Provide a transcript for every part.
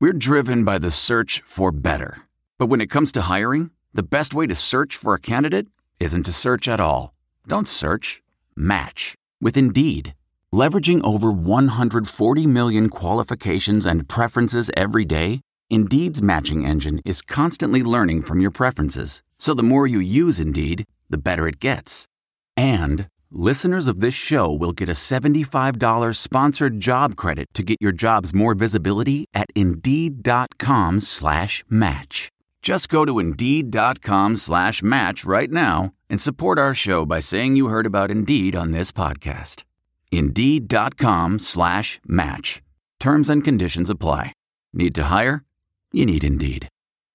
We're driven by the search for better. But when it comes to hiring, the best way to search for a candidate isn't to search at all. Don't search. Match with Indeed. Leveraging over 140 million qualifications and preferences every day, Indeed's matching engine is constantly learning from your preferences. So the more you use Indeed, the better it gets. And listeners of this show will get a $75 sponsored job credit to get your jobs more visibility at Indeed.com/match. Just go to Indeed.com/match right now and support our show by saying you heard about Indeed on this podcast. Indeed.com/match. Terms and conditions apply. Need to hire? You need Indeed.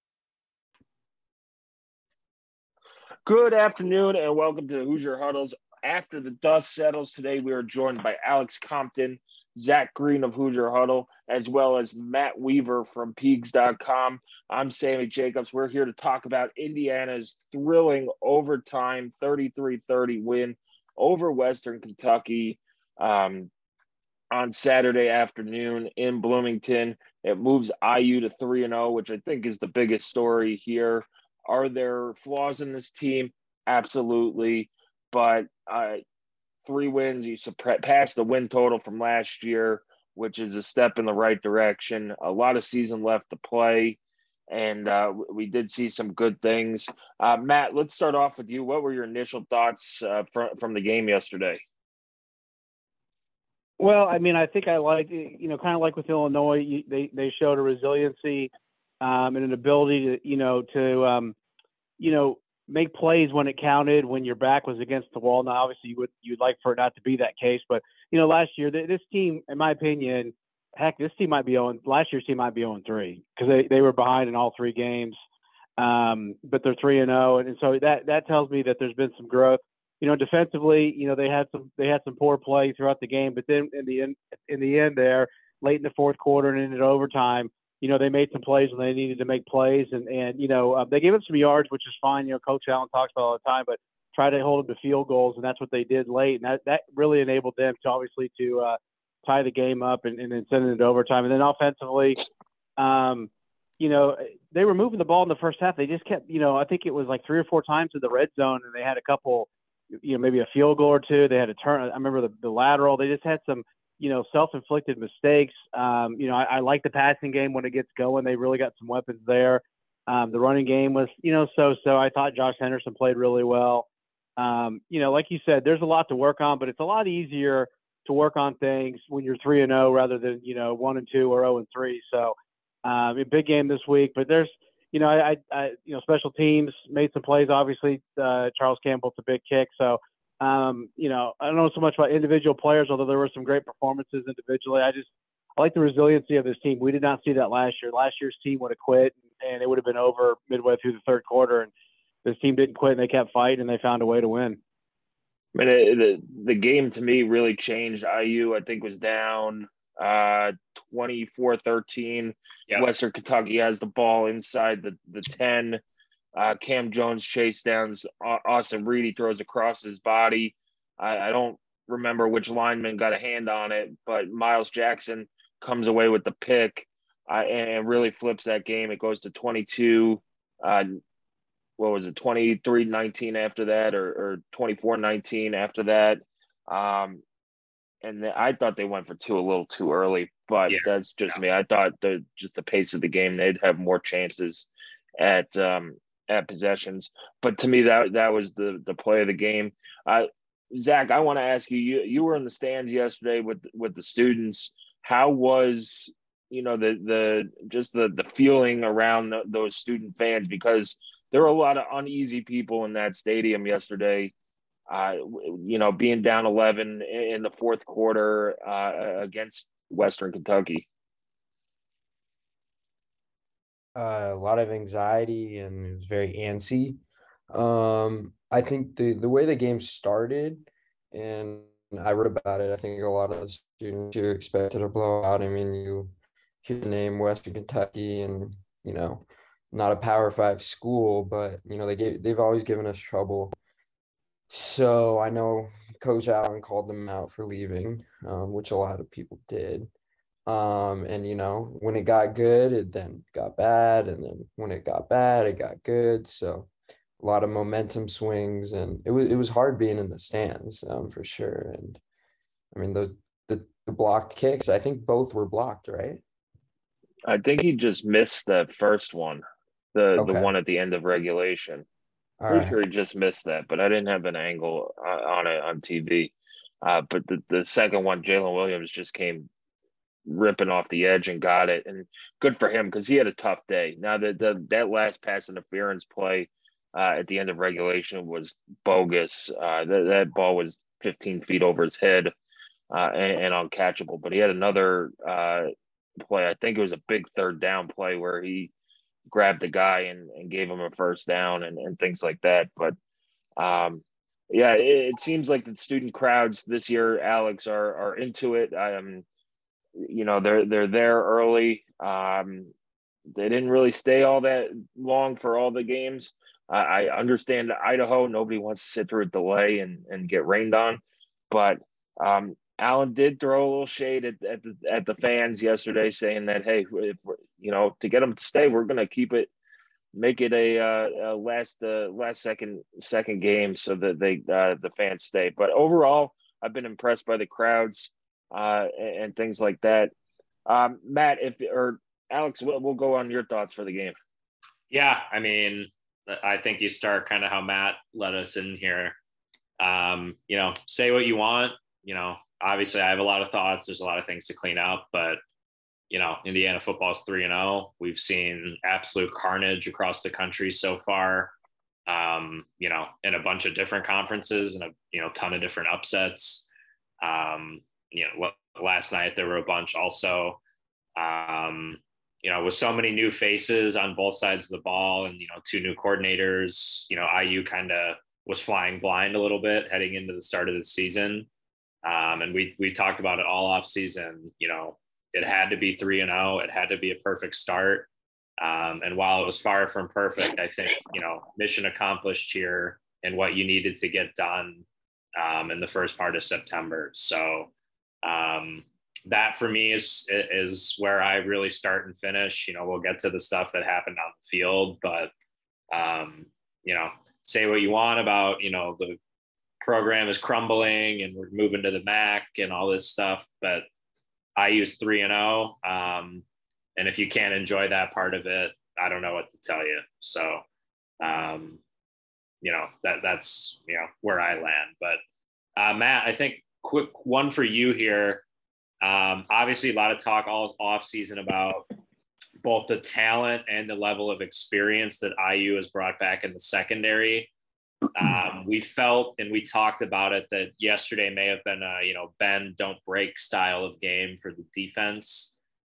Good afternoon and welcome to Hoosier Huddles. After the dust settles today, we are joined by Alex Compton, Zach Green of Hoosier Huddle, as well as Matt Weaver from Peegs.com. I'm Sammy Jacobs. We're here to talk about Indiana's thrilling overtime 33-30 win over Western Kentucky on Saturday afternoon in Bloomington. It moves IU to 3-0, which I think is the biggest story here. Are there flaws in this team? Absolutely. But 3 wins, you surpass the win total from last year, which is a step in the right direction. A lot of season left to play, and we did see some good things. Matt, let's start off with you. What were your initial thoughts from the game yesterday? Well, I mean, I think I like, kind of like with Illinois, they showed a resiliency and an ability to, make plays when it counted, when your back was against the wall. Now, obviously, you'd like for it not to be that case, but last year this team, in my opinion, this team might be last year's team might be 0-3 because they were behind in all 3 games, but they're 3-0, and so that tells me that there's been some growth. Defensively, they had some poor play throughout the game, but then in the end there, late in the fourth quarter and into overtime, they made some plays when they needed to make plays, and they gave up some yards, which is fine. Coach Allen talks about all the time, but try to hold them to field goals, and that's what they did late, and that really enabled them to obviously tie the game up and then send it into overtime. And then offensively, they were moving the ball in the first half. They just kept, I think it was like 3 or 4 times in the red zone, and they had a couple, maybe a field goal or 2. They had a turn. I remember the lateral. They just had some, self-inflicted mistakes. I like the passing game when it gets going. They really got some weapons there. The running game was, so. I thought Josh Henderson played really well. Like you said, there's a lot to work on, but it's a lot easier to work on things when you're 3-0 rather than, 1-2 or 0-3. So a big game this week, but there's, special teams made some plays. Obviously, Charles Campbell's a big kick. So, I don't know so much about individual players, although there were some great performances individually. I like the resiliency of this team. We did not see that last year. Last year's team would have quit, and it would have been over midway through the third quarter. And this team didn't quit, and they kept fighting, and they found a way to win. I mean, the game to me really changed. IU, I think, was down 24-13. Yep. Western Kentucky has the ball inside the 10. Cam Jones chase downs Austin Reed. He throws across his body. I don't remember which lineman got a hand on it, but Miles Jackson comes away with the pick and really flips that game. It goes to 22. What was it, 23-19 after that, or 24-19 after that? And I thought they went for 2 a little too early, but that's just me. I thought just the pace of the game, they'd have more chances at possessions. But to me, that was the play of the game. Zach, I want to ask you. You were in the stands yesterday with the students. How was the feeling around those student fans, because there were a lot of uneasy people in that stadium yesterday. Being down 11 in the fourth quarter against Western Kentucky. A lot of anxiety, and it was very antsy. I think the way the game started, and I wrote about it, I think a lot of the students here expected a blowout. I mean, you hear the name Western Kentucky, and not a Power 5 school, but they've always given us trouble. So I know Coach Allen called them out for leaving, which a lot of people did. And when it got good, it then got bad, and then when it got bad, it got good. So a lot of momentum swings, and it was hard being in the stands, for sure. And I mean the blocked kicks, I think both were blocked, right? I think he just missed the first one, the Okay. one at the end of regulation. All Pretty right. sure he just missed that, but I didn't have an angle on it on TV. But the second one, Jalen Williams just came ripping off the edge and got it, and good for him because he had a tough day. Now that last pass interference play at the end of regulation was bogus. That ball was 15 feet over his head and uncatchable. But he had another play. I think it was a big third down play where he grabbed the guy and gave him a first down and things like that. But yeah, it seems like the student crowds this year, Alex, are into it. They're there early. They didn't really stay all that long for all the games. I understand Idaho. Nobody wants to sit through a delay and get rained on, but Allen did throw a little shade at the fans yesterday, saying that hey, if to get them to stay, we're going to keep it, make it a last second game so that the fans stay. But overall, I've been impressed by the crowds and things like that. Matt, or Alex, we'll go on your thoughts for the game. Yeah, I mean, I think you start kind of how Matt led us in here. Say what you want. Obviously, I have a lot of thoughts. There's a lot of things to clean up, but Indiana football is 3-0. We've seen absolute carnage across the country so far. In a bunch of different conferences and a ton of different upsets. Last night there were a bunch also. With so many new faces on both sides of the ball and, two new coordinators, IU kind of was flying blind a little bit heading into the start of the season. And we talked about it all off season. It had to be 3-0. It had to be a perfect start. And while it was far from perfect, I think, mission accomplished here and what you needed to get done in the first part of September. So that for me is where I really start and finish. We'll get to the stuff that happened on the field, but say what you want about, the program is crumbling and we're moving to the MAC and all this stuff, but I use 3-0. And if you can't enjoy that part of it, I don't know what to tell you. So, that's where I land. But Matt, I think quick one for you here. Obviously, a lot of talk all off season about both the talent and the level of experience that IU has brought back in the secondary. We felt and we talked about it that yesterday may have been a bend don't break style of game for the defense.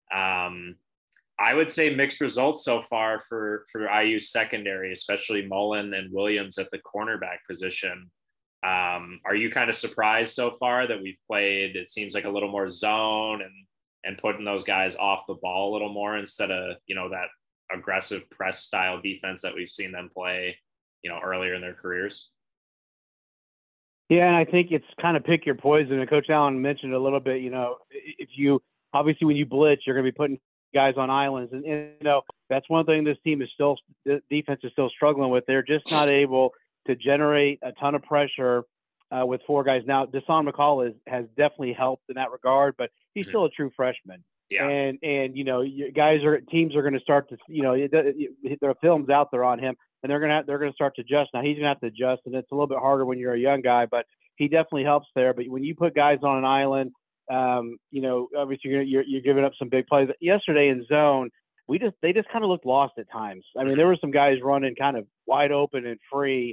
I would say mixed results so far for IU secondary, especially Mullen and Williams at the cornerback position. Are you kind of surprised so far that we've played, it seems like, a little more zone and putting those guys off the ball a little more instead of, that aggressive press style defense that we've seen them play, earlier in their careers? Yeah, and I think it's kind of pick your poison. And Coach Allen mentioned a little bit, if you obviously when you blitz, you're going to be putting guys on islands. And that's one thing this team the defense is still struggling with. They're just not able to generate a ton of pressure with four guys. Now, Dasan McCall has definitely helped in that regard, but he's still a true freshman. Yeah. And teams are going to start to, their film's out there on him, and they're going to start to adjust. Now he's going to have to adjust, and it's a little bit harder when you're a young guy, but he definitely helps there. But when you put guys on an island, obviously you're giving up some big plays. Yesterday in zone, they just kind of looked lost at times. I mean, there were some guys running kind of wide open and free.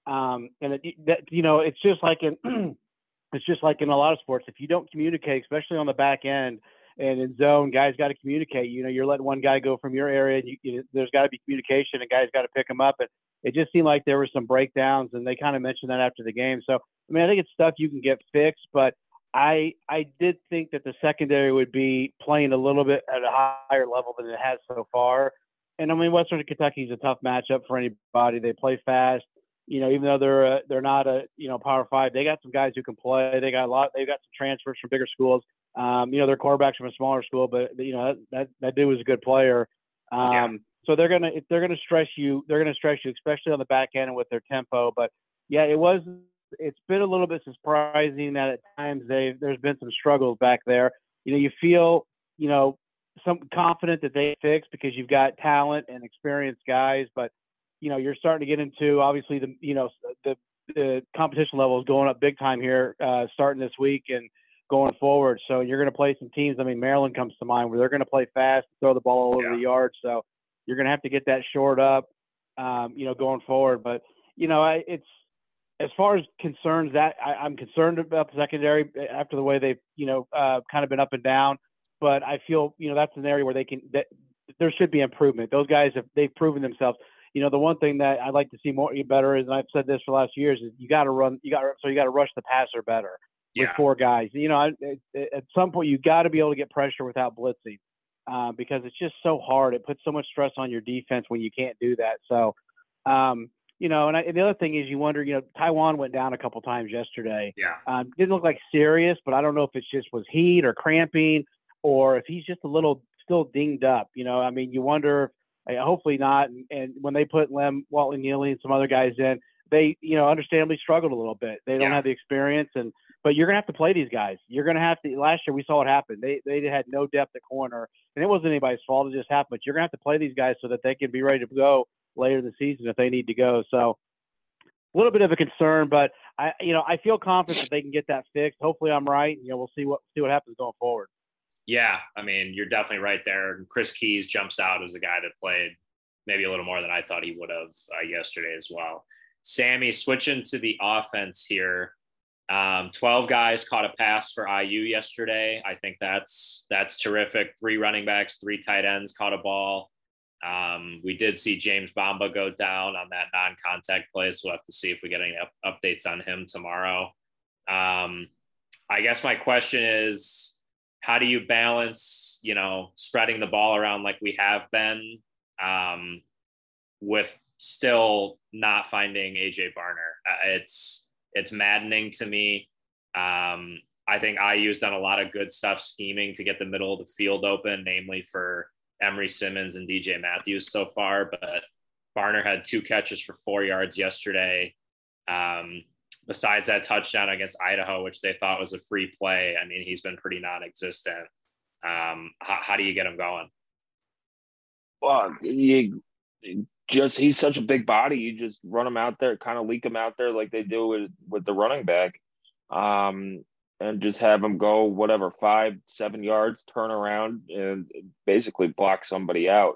It's just like in a lot of sports. If you don't communicate, especially on the back end and in zone, guys got to communicate. You're letting one guy go from your area, and there's got to be communication, and guys got to pick them up. And it just seemed like there were some breakdowns, and they kind of mentioned that after the game. So, I mean, I think it's stuff you can get fixed, but I did think that the secondary would be playing a little bit at a higher level than it has so far. And I mean, Western Kentucky is a tough matchup for anybody. They play fast. Even though they're not a Power 5, they got some guys who can play. They've got some transfers from bigger schools. Their quarterback's from a smaller school, but that dude was a good player. So they're gonna stress you. They're gonna stress you, especially on the back end and with their tempo. But yeah, it's been a little bit surprising that at times there's been some struggles back there. You feel some confident that they fix because you've got talent and experienced guys, but you're starting to get into obviously the competition level is going up big time here, starting this week and going forward. So you're going to play some teams. I mean, Maryland comes to mind where they're going to play fast, throw the ball all over the yard. So you're going to have to get that shored up, going forward. But it's as far as concerns that I'm concerned about the secondary after the way they've kind of been up and down. But I feel that's an area where there should be improvement. Those guys they've proven themselves. The one thing that I'd like to see better is, and I've said this for the last few years, is you got to rush the passer better with 4 guys. At some point you got to be able to get pressure without blitzing, because it's just so hard. It puts so much stress on your defense when you can't do that. So, and the other thing is you wonder, Taiwan went down a couple times yesterday. Yeah. Didn't look like serious, but I don't know if it's just was heat or cramping or if he's just a little still dinged up. You wonder. Hopefully not. And when they put Lem, Walton Neely, and some other guys in, they, understandably struggled a little bit. They don't have the experience, but you're gonna have to play these guys. You're gonna have to. Last year we saw what happened. They had no depth at corner, and it wasn't anybody's fault. It just happened. But you're gonna have to play these guys so that they can be ready to go later in the season if they need to go. So a little bit of a concern, but I feel confident that they can get that fixed. Hopefully I'm right. We'll see what happens going forward. Yeah, I mean, you're definitely right there. Chris Keys jumps out as a guy that played maybe a little more than I thought he would have yesterday as well. Sammy, switching to the offense here. 12 guys caught a pass for IU yesterday. I think that's terrific. 3 running backs, 3 tight ends caught a ball. We did see James Bamba go down on that non-contact play, so we'll have to see if we get any updates on him tomorrow. I guess my question is, how do you balance, spreading the ball around like we have been, with still not finding AJ Barner? It's maddening to me. I think IU's done a lot of good stuff scheming to get the middle of the field open, namely for Emery Simmons and DJ Matthews so far. But Barner had 2 catches for 4 yards yesterday. Besides that touchdown against Idaho, which they thought was a free play, I mean, he's been pretty non-existent. How do you get him going? Well, he's such a big body. You just run him out there, kind of leak him out there like they do with the running back, and just have him go 5-7 yards, turn around, and basically block somebody out.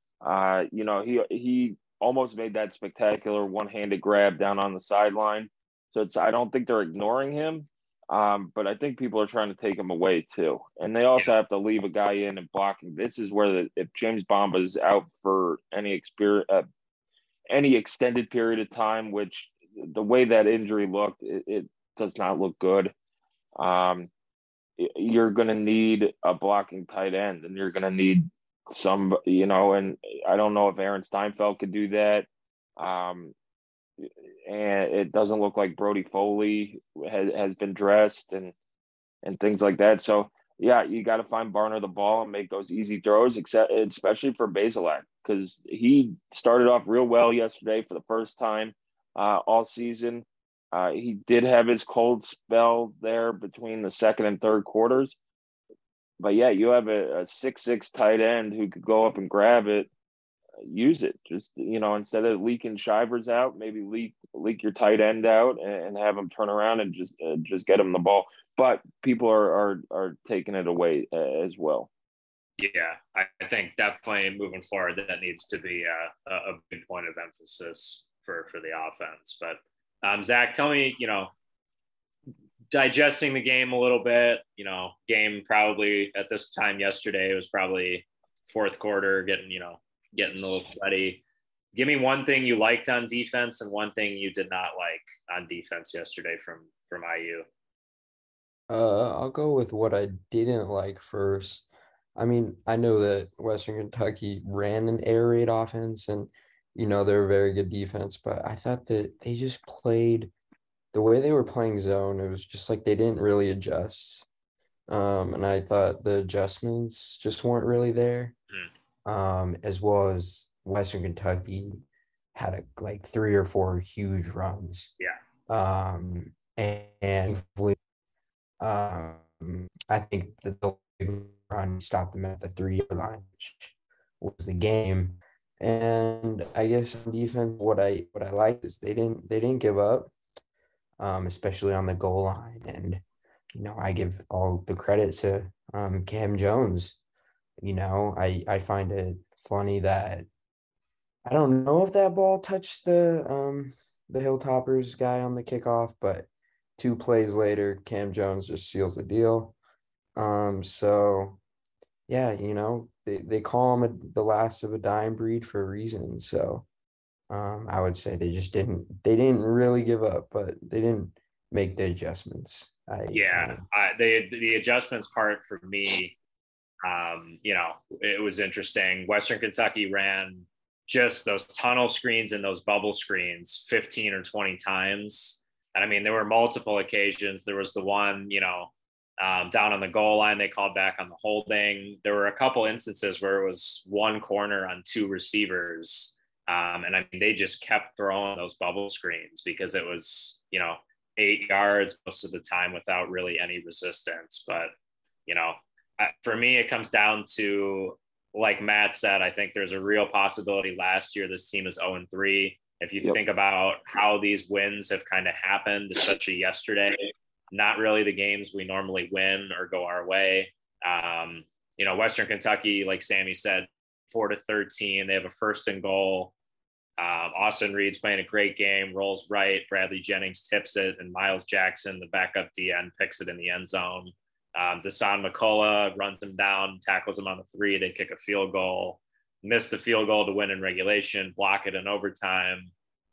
He almost made that spectacular one-handed grab down on the sideline. So I don't think they're ignoring him, but I think people are trying to take him away too. And they also have to leave a guy in and blocking. This is where if James Bamba is out for any extended period of time, which the way that injury looked, it does not look good. You're going to need a blocking tight end, and you're going to need some, and I don't know if Aaron Steinfeld could do that. And it doesn't look like Brody Foley has been dressed and things like that. So, yeah, you got to find Barner the ball and make those easy throws, especially for Bazelak, because he started off real well yesterday for the first time all season. He did have his cold spell there between the second and third quarters. But, yeah, you have a 6'6" tight end who could go up and grab it. Use it. Just, instead of leaking Shivers out, maybe leak your tight end out and have him turn around and just get him the ball. But people are taking it away as well. Yeah, I think definitely moving forward that needs to be a big point of emphasis for the offense. But Zach, tell me, digesting the game a little bit, game probably at this time yesterday, it was probably fourth quarter, getting a little sweaty. Give me one thing you liked on defense and one thing you did not like on defense yesterday from IU. I'll go with what I didn't like first. I mean, I know that Western Kentucky ran an air raid offense and, they're a very good defense, but I thought that they just played the way they were playing zone. It was just like they didn't really adjust. And I thought the adjustments just weren't really there. As well as Western Kentucky had like 3 or 4 huge runs. Yeah. And I think that the big run stopped them at the 3 yard line, which was the game. And I guess on defense, what I like is they didn't give up, especially on the goal line. And I give all the credit to Cam Jones. I find it funny that I don't know if that ball touched the Hilltoppers guy on the kickoff, but 2 plays later, Cam Jones just seals the deal. So yeah, they call him the last of a dying breed for a reason. So I would say they didn't really give up, but they didn't make the adjustments. The adjustments part for me, it was interesting. Western Kentucky ran just those tunnel screens and those bubble screens 15 or 20 times. And I mean, there were multiple occasions. There was the one, down on the goal line, they called back on the holding. There were a couple instances where it was one corner on 2 receivers. And I mean, they just kept throwing those bubble screens because it was, 8 yards most of the time without really any resistance. But, for me, it comes down to, like Matt said, I think there's a real possibility last year this team is 0-3. If you think about how these wins have kind of happened, especially yesterday, not really the games we normally win or go our way. Western Kentucky, like Sammy said, 4-13. They have a 1st and goal. Austin Reed's playing a great game, rolls right. Bradley Jennings tips it, and Miles Jackson, the backup DN, picks it in the end zone. Dasan McCullough runs him down, tackles him on the 3. They kick a field goal, miss the field goal to win in regulation, block it in overtime.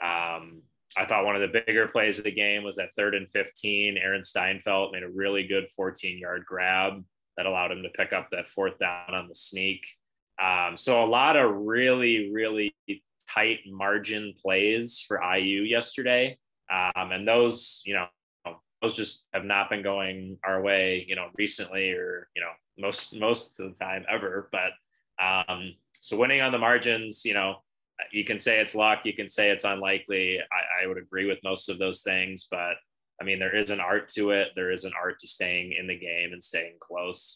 I thought one of the bigger plays of the game was that 3rd and 15. Aaron Steinfeld made a really good 14-yard grab that allowed him to pick up that 4th down on the sneak. So a lot of really, really tight margin plays for IU yesterday. And those just have not been going our way, recently or, most of the time ever. But so winning on the margins, you can say it's luck, you can say it's unlikely. I would agree with most of those things, but I mean, there is an art to it. There is an art to staying in the game and staying close.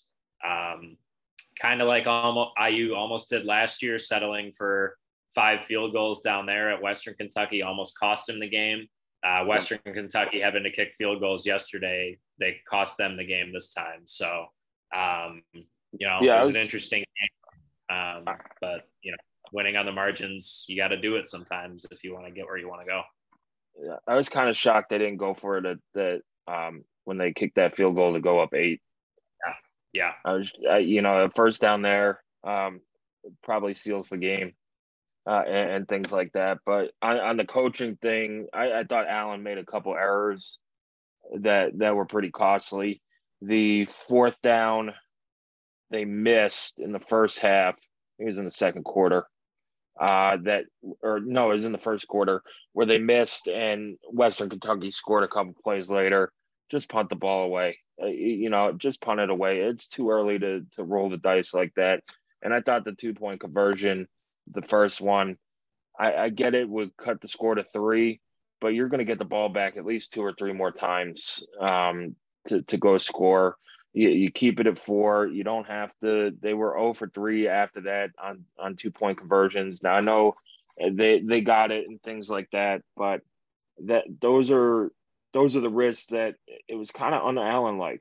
Kind of like IU almost did last year, settling for 5 field goals down there at Western Kentucky almost cost him the game. Western Kentucky having to kick field goals yesterday, they cost them the game this time. So, it was an interesting game. But, winning on the margins, you got to do it sometimes if you want to get where you want to go. Yeah, I was kind of shocked they didn't go for it that when they kicked that field goal to go up 8. Yeah. I was, a 1st down there probably seals the game. And things like that. But on the coaching thing, I thought Allen made a couple errors that were pretty costly. The 4th down they missed in the first half. It was in the second quarter. It was in the first quarter where they missed, and Western Kentucky scored a couple plays later. Just punt the ball away. Just punt it away. It's too early to roll the dice like that. And I thought the 2-point conversion, the first one, I get it, would cut the score to 3, but you're going to get the ball back at least 2 or 3 more times to go score. You keep it at 4. You don't have to. They were 0 for 3 after that on 2-point conversions. Now I know they got it and things like that, but those are the risks that it was kind of un-Allen like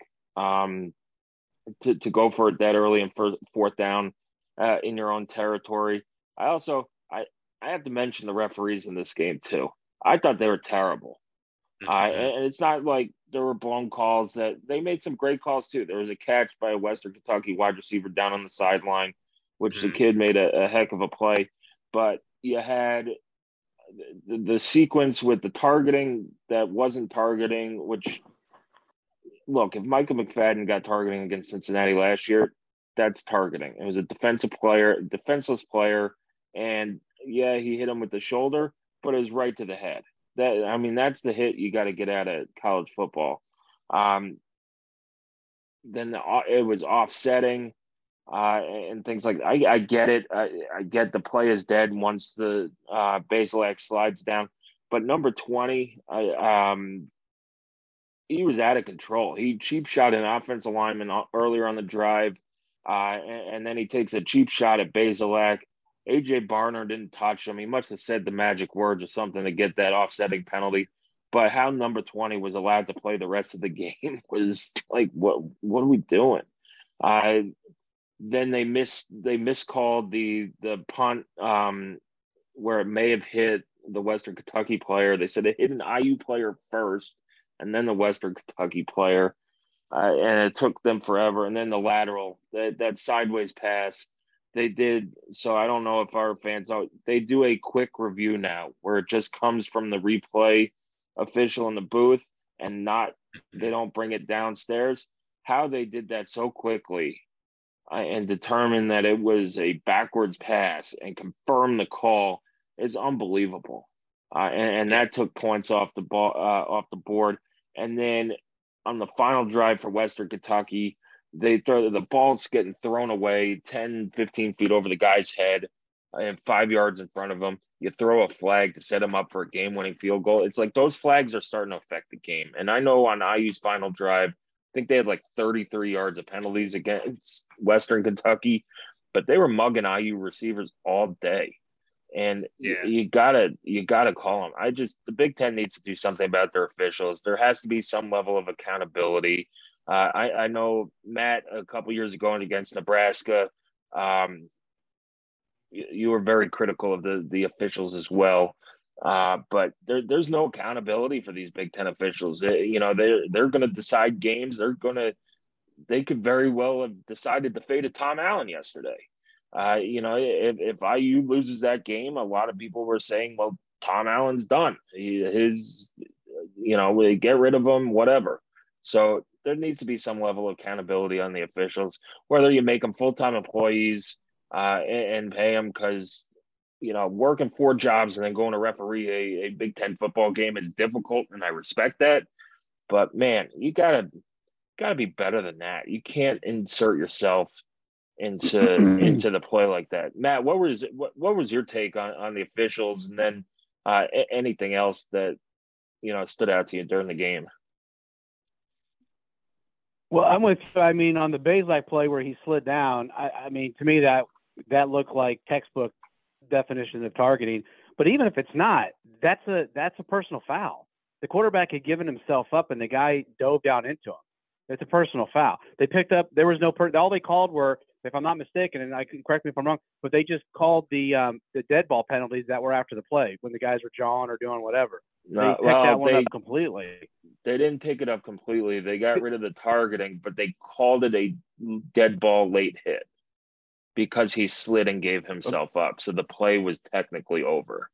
to go for it that early and for 4th down in your own territory. I have to mention the referees in this game too. I thought they were terrible. And it's not like there were blown calls. That they made some great calls too. There was a catch by a Western Kentucky wide receiver down on the sideline, which the kid made a heck of a play. But you had the sequence with the targeting that wasn't targeting, which, look, if Micah McFadden got targeting against Cincinnati last year, that's targeting. It was a defenseless player, and yeah, he hit him with the shoulder, but it was right to the head. That's the hit you got to get out of college football. then it was offsetting and things like that. I get it. I get the play is dead once the Bazelak slides down. But number 20, he was out of control. He cheap shot an offensive lineman earlier on the drive, and then he takes a cheap shot at Bazelak. AJ Barner didn't touch him. He must have said the magic words or something to get that offsetting penalty. But how number 20 was allowed to play the rest of the game was like, what are we doing? Then they miscalled the punt where it may have hit the Western Kentucky player. They said it hit an IU player first and then the Western Kentucky player, and it took them forever. And then the lateral, that sideways pass, they did. So I don't know if our fans know, they do a quick review now where it just comes from the replay official in the booth and they don't bring it downstairs. How they did that so quickly and determine that it was a backwards pass and confirm the call is unbelievable. And that took points off the board. And then on the final drive for Western Kentucky, the ball's getting thrown away 10, 15 feet over the guy's head and 5 yards in front of him. You throw a flag to set him up for a game-winning field goal. It's like those flags are starting to affect the game. And I know on IU's final drive, I think they had like 33 yards of penalties against Western Kentucky, but they were mugging IU receivers all day. And you gotta call them. The Big Ten needs to do something about their officials. There has to be some level of accountability. I know Matt a couple years ago against Nebraska, you were very critical of the officials as well. But there's no accountability for these Big Ten officials. They're going to decide games. They could very well have decided the fate of Tom Allen yesterday. If IU loses that game, a lot of people were saying, well, Tom Allen's done. Get rid of him, whatever. So there needs to be some level of accountability on the officials, whether you make them full-time employees and pay them, because, working 4 jobs and then going to referee a Big Ten football game is difficult, and I respect that. But, man, you gotta be better than that. You can't insert yourself into the play like that. Matt, what was your take on the officials, and then anything else that stood out to you during the game? Well, I'm with you. I mean, on the Bazelak play where he slid down, I mean, to me that looked like textbook definition of targeting. But even if it's not, that's a personal foul. The quarterback had given himself up, and the guy dove down into him. It's a personal foul. They picked up. There was no all they called were, if I'm not mistaken, and I can correct me if I'm wrong, but they just called the dead ball penalties that were after the play when the guys were jawing or doing whatever. They picked that one up completely. They didn't pick it up completely. They got rid of the targeting, but they called it a dead ball late hit because he slid and gave himself up. So the play was technically over.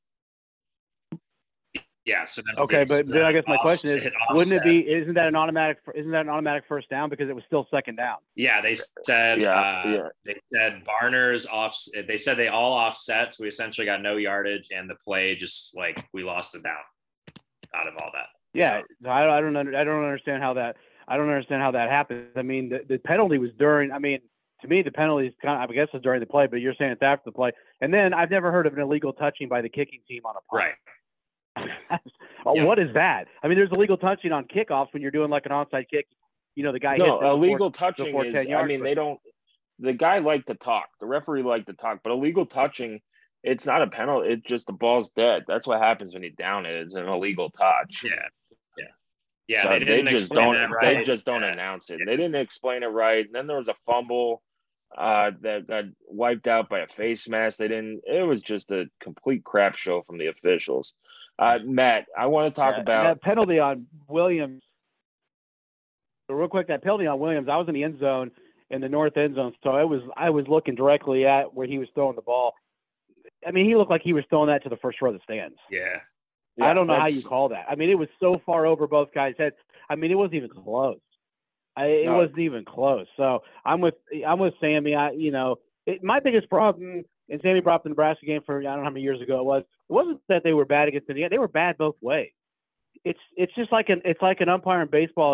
Yeah. So then okay, but then I guess my question is, wouldn't it be? Isn't that an automatic first down because it was still second down? Yeah, they said. They said Barner's off. They said they all offset, so we essentially got no yardage, and the play just like we lost a down out of all that. Yeah, so. I don't understand how that. I don't understand how that happened. I mean, the penalty was during. I mean, to me, the penalty is kind of, I guess, was during the play, but you're saying it's after the play. And then I've never heard of an illegal touching by the kicking team on a punt. Right. What is that? I mean, there's illegal touching on kickoffs when you're doing like an onside kick. The guy. No, illegal touching is. I mean, they don't. The guy liked to talk. The referee liked to talk, but illegal touching, it's not a penalty. It's just the ball's dead. That's what happens when you down it. It's an illegal touch. Yeah. So they just don't. Right. They just don't announce it. They didn't explain it right. And then there was a fumble that got wiped out by a face mask. It was just a complete crap show from the officials. Matt, I want to talk about that penalty on Williams. So real quick, that penalty on Williams, I was in the end zone, in the north end zone, so I was looking directly at where he was throwing the ball. I mean, he looked like he was throwing that to the first row of the stands. Yeah, I don't know how you call that. I mean, it was so far over both guys' heads. I mean, it wasn't even close. It wasn't even close. So I'm with Sammy. My biggest problem, and Sammy brought up the Nebraska game for I don't know how many years ago it wasn't that they were bad against Indiana. They were bad both ways. It's just like an umpire in baseball who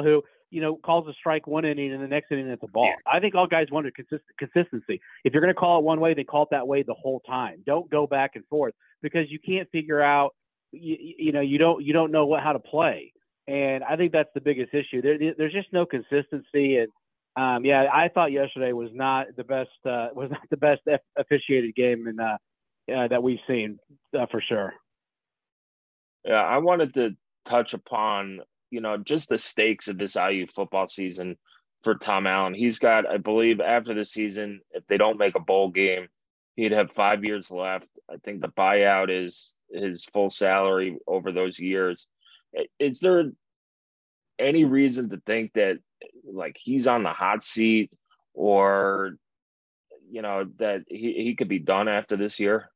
calls a strike one inning and the next inning it's a ball. Yeah. I think all guys wanted consistency. If you're going to call it one way, they call it that way the whole time. Don't go back and forth because you can't figure out, you don't know how to play. And I think that's the biggest issue. There's just no consistency. And I thought yesterday was not the best officiated game that we've seen for sure. Yeah, I wanted to touch upon, just the stakes of this IU football season for Tom Allen. He's got, I believe, after the season, if they don't make a bowl game, he'd have 5 years left. I think the buyout is his full salary over those years. Is there any reason to think that, like, he's on the hot seat or, that he could be done after this year?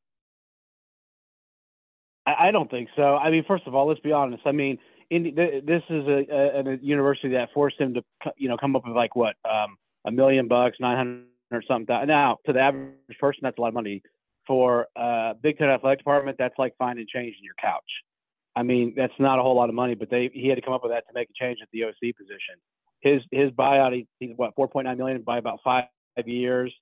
I don't think so. I mean, first of all, let's be honest. I mean, this is a university that forced him to, come up with like what, $1 million, 900 or something. Now, to the average person, that's a lot of money. For Big Ten athletic department, that's like finding change in your couch. I mean, that's not a whole lot of money, but he had to come up with that to make a change at the OC position. His buyout, he's what, $4.9 million by about 5 years.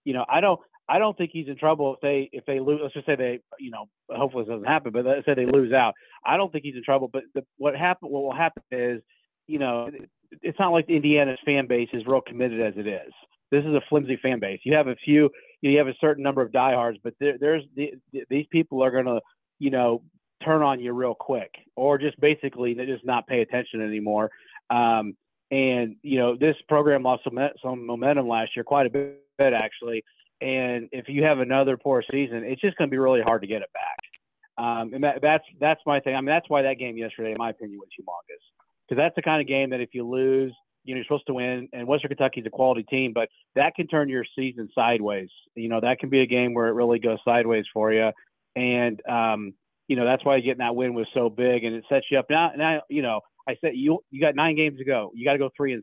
I don't think he's in trouble if they lose. Let's just say they, hopefully this doesn't happen, but let's say they lose out. I don't think he's in trouble. But what will happen is, it's not like Indiana's fan base is real committed as it is. This is a flimsy fan base. You have you have a certain number of diehards, but these people are going to, turn on you real quick, or just basically just not pay attention anymore. And this program lost some momentum last year, quite a bit actually. And if you have another poor season, it's just going to be really hard to get it back. And that's my thing. I mean, that's why that game yesterday, in my opinion, was humongous. Because that's the kind of game that if you lose, you're supposed to win. And Western Kentucky's a quality team, but that can turn your season sideways. That can be a game where it really goes sideways for you. And, that's why getting that win was so big, and it sets you up. Now, I said you got 9 games to go. You got to go 3-6.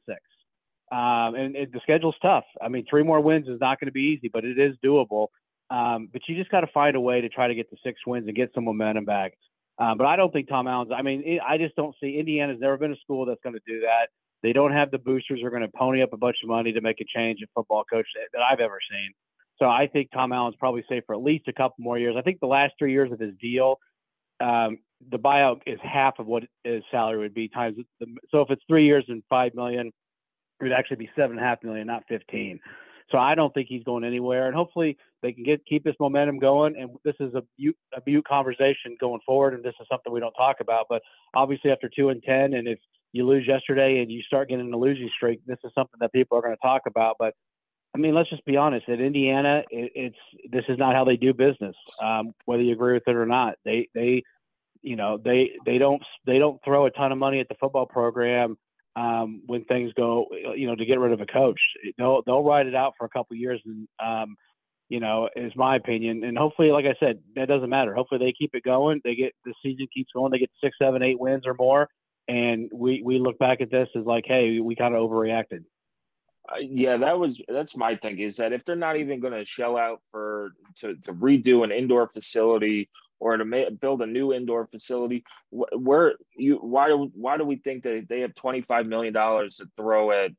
And the schedule's tough. I mean, 3 more wins is not going to be easy, but it is doable. But you just got to find a way to try to get to 6 wins and get some momentum back. But I don't think Tom Allen's – I just don't see – Indiana's never been a school that's going to do that. They don't have the boosters who are going to pony up a bunch of money to make a change at football coach that I've ever seen. So I think Tom Allen's probably safe for at least a couple more years. I think the last 3 years of his deal, the buyout is half of what his salary would be times. So if it's 3 years and $5 million, it would actually be $7.5 million, not 15. So I don't think he's going anywhere. And hopefully they can keep this momentum going. And this is a Butte conversation going forward. And this is something we don't talk about. But obviously after 2-10, and if you lose yesterday and you start getting a losing streak, this is something that people are going to talk about. But I mean, let's just be honest. At Indiana, this is not how they do business. Whether you agree with it or not, they don't throw a ton of money at the football program when things go, to get rid of a coach. They'll ride it out for a couple of years, and is my opinion. And hopefully, like I said, that doesn't matter. Hopefully, they keep it going. The season keeps going. They get 6, 7, 8 wins or more, and we look back at this as like, hey, we kind of overreacted. That's my thing, is that if they're not even going to shell out to redo an indoor facility or to build a new indoor facility, why do we think that they have $25 million to throw at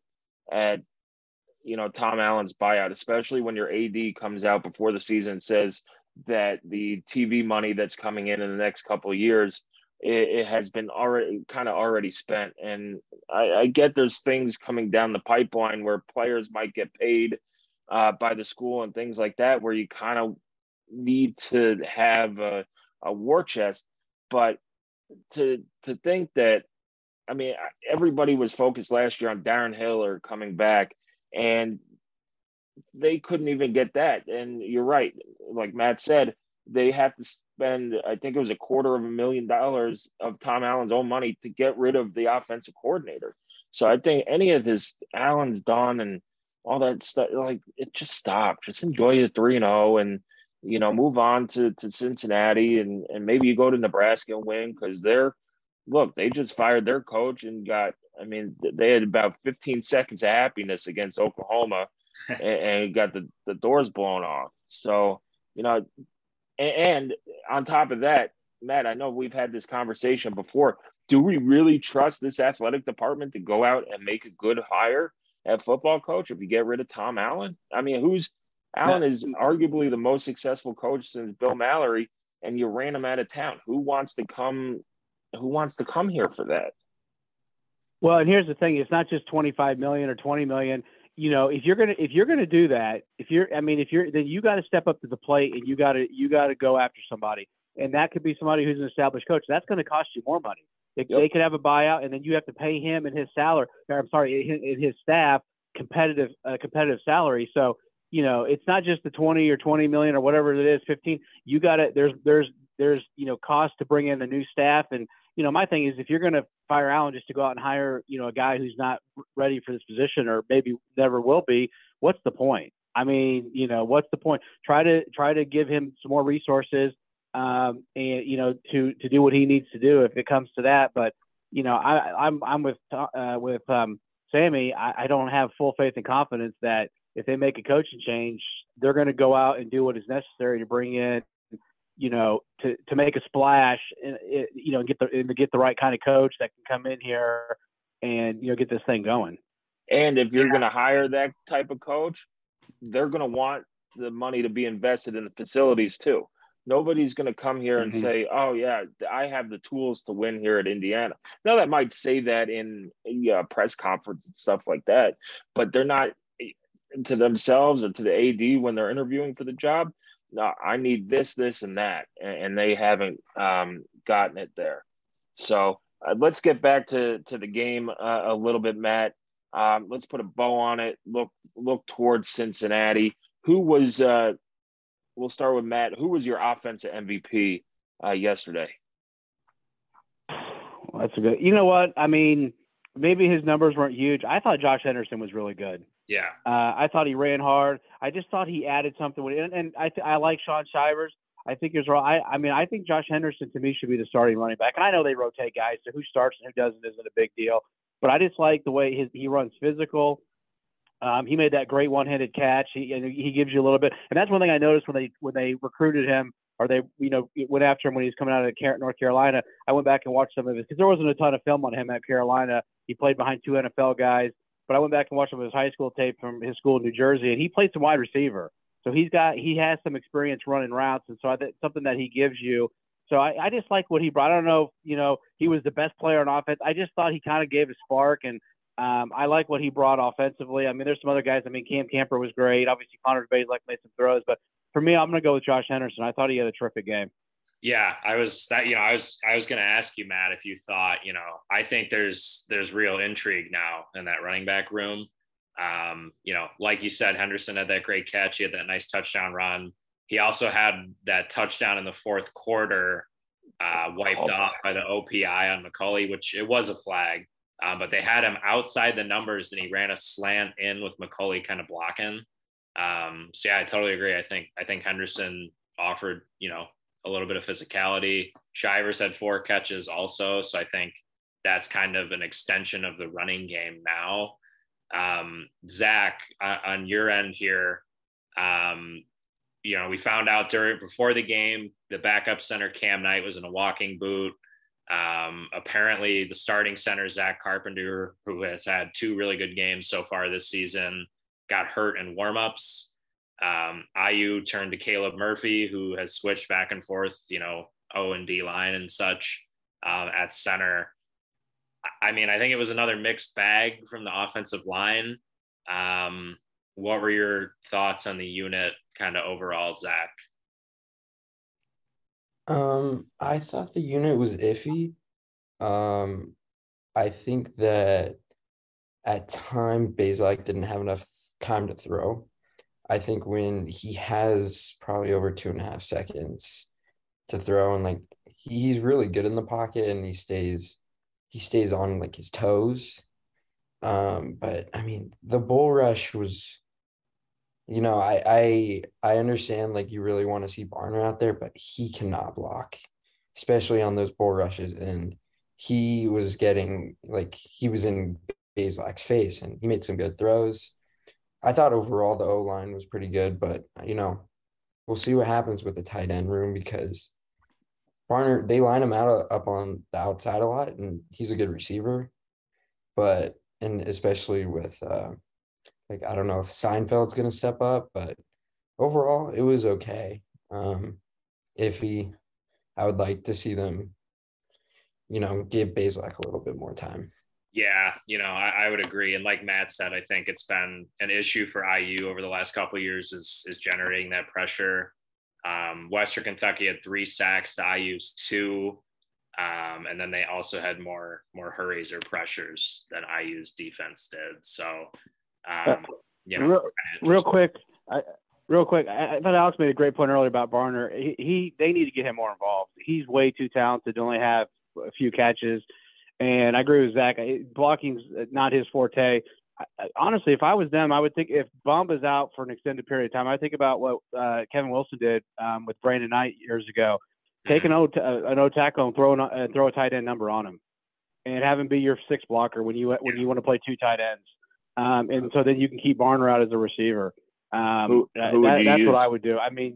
Tom Allen's buyout, especially when your AD comes out before the season and says that the TV money that's coming in the next couple of years, it has been already spent. And I get there's things coming down the pipeline where players might get paid by the school and things like that, where you kind of need to have a war chest. But to think that, I mean, everybody was focused last year on Darren Hiller coming back, and they couldn't even get that. And you're right, like Matt said, they have to spend, I think it was $250,000 of Tom Allen's own money to get rid of the offensive coordinator. So I think any of this Allen's done and all that stuff, like, it just stopped. Just enjoy the 3-0 and, move on to Cincinnati, and maybe you go to Nebraska and win, because they just fired their coach and they had about 15 seconds of happiness against Oklahoma and got the doors blown off. So, and on top of that, Matt, I know we've had this conversation before. do we really trust this athletic department to go out and make a good hire at football coach if you get rid of Tom Allen? I mean, Allen is arguably the most successful coach since Bill Mallory, and you ran him out of town. Who wants to come here for that? Well, and here's the thing: it's not just 25 million or 20 million. You know, if you're gonna do that, then you got to step up to the plate and you got to go after somebody, and that could be somebody who's an established coach. That's going to cost you more money. They could have a buyout, and then you have to pay him and his salary. In his staff competitive salary. So you know, it's not just the 20 or 20 million or whatever it is, 15. You got to there's cost to bring in the new staff. And my thing is, if you're going to fire Allen just to go out and hire a guy who's not ready for this position or maybe never will be, what's the point? I mean, what's the point? Try to give him some more resources, and to do what he needs to do if it comes to that. But I'm with Sammy. I don't have full faith and confidence that if they make a coaching change, they're going to go out and do what is necessary to bring in, to make a splash and get the right kind of coach that can come in here and get this thing going. And if you're going to hire that type of coach, they're going to want the money to be invested in the facilities too. Nobody's going to come here and say, "Oh yeah, I have the tools to win here at Indiana." Now that might say that in a press conference and stuff like that, but they're not to themselves or to the AD when they're interviewing for the job. No, I need this, and that, and they haven't gotten it there. So let's get back to the game a little bit, Matt. Let's put a bow on it. Look towards Cincinnati. Who was? We'll start with Matt. Who was your offensive MVP yesterday? Well, that's a good. You know what? I mean, maybe his numbers weren't huge. I thought Josh Henderson was really good. Yeah. I thought he ran hard. I just thought he added something. And I like Sean Shivers. I think he's right. I think Josh Henderson to me should be the starting running back. And I know they rotate guys, so who starts and who doesn't isn't a big deal. But I just like the way he runs physical. He made that great one-handed catch. He gives you a little bit, and that's one thing I noticed when they recruited him, or they went after him when he was coming out of North Carolina. I went back and watched some of his because there wasn't a ton of film on him at Carolina. He played behind two NFL guys, but I went back and watched some of his high school tape from his school in New Jersey, and he played some wide receiver. So he has some experience running routes, and so I think something that he gives you. So I just like what he brought. I don't know if he was the best player on offense. I just thought he kind of gave a spark and. I like what he brought offensively. I mean, there's some other guys. I mean, Cam Camper was great. Obviously, Connor DeBase made some throws. But for me, I'm going to go with Josh Henderson. I thought he had a terrific game. Yeah, I was going to ask you, Matt, if you thought, I think there's real intrigue now in that running back room. Like you said, Henderson had that great catch. He had that nice touchdown run. He also had that touchdown in the fourth quarter wiped off by the OPI on McCulley, which it was a flag. But they had him outside the numbers, and he ran a slant in with McCulley kind of blocking. So yeah, I totally agree. I think Henderson offered, a little bit of physicality. Shivers had 4 catches also, so I think that's kind of an extension of the running game now. Zach, on your end here, we found out before the game, the backup center Cam Knight was in a walking boot. Apparently the starting center, Zach Carpenter, who has had 2 really good games so far this season, got hurt in warmups. IU turned to Caleb Murphy, who has switched back and forth, O and D line and such, at center. I mean, I think it was another mixed bag from the offensive line. What were your thoughts on the unit kind of overall, Zach? I thought the unit was iffy. I think that at time Bazelak didn't have enough time to throw. I think when he has probably over 2.5 seconds to throw, and he's really good in the pocket and he stays on his toes. But I mean the bull rush was. I understand you really want to see Barner out there, but he cannot block, especially on those bull rushes. And he was getting he was in Bazelak's face, and he made some good throws. I thought overall the O-line was pretty good, but we'll see what happens with the tight end room because Barner, they line him out up on the outside a lot, and he's a good receiver. But and especially with like I don't know if Seinfeld's gonna step up, but overall it was okay. Iffy. I would like to see them, give Bazelak a little bit more time. Yeah, I would agree. And like Matt said, I think it's been an issue for IU over the last couple of years is generating that pressure. Western Kentucky had 3 sacks to IU's 2. And then they also had more hurries or pressures than IU's defense did. So, real quick, I thought Alex made a great point earlier about Barner. They need to get him more involved. He's way too talented to only have a few catches. And I agree with Zach. Blocking's not his forte. Honestly, if I was them, I would think if Bumba's out for an extended period of time, I'd think about what Kevin Wilson did with Brandon Knight years ago. Take an O tackle and throw a tight end number on him, and have him be your 6th blocker when you want to play 2 tight ends. And so then you can keep Barner out as a receiver. That's what I would do. I mean,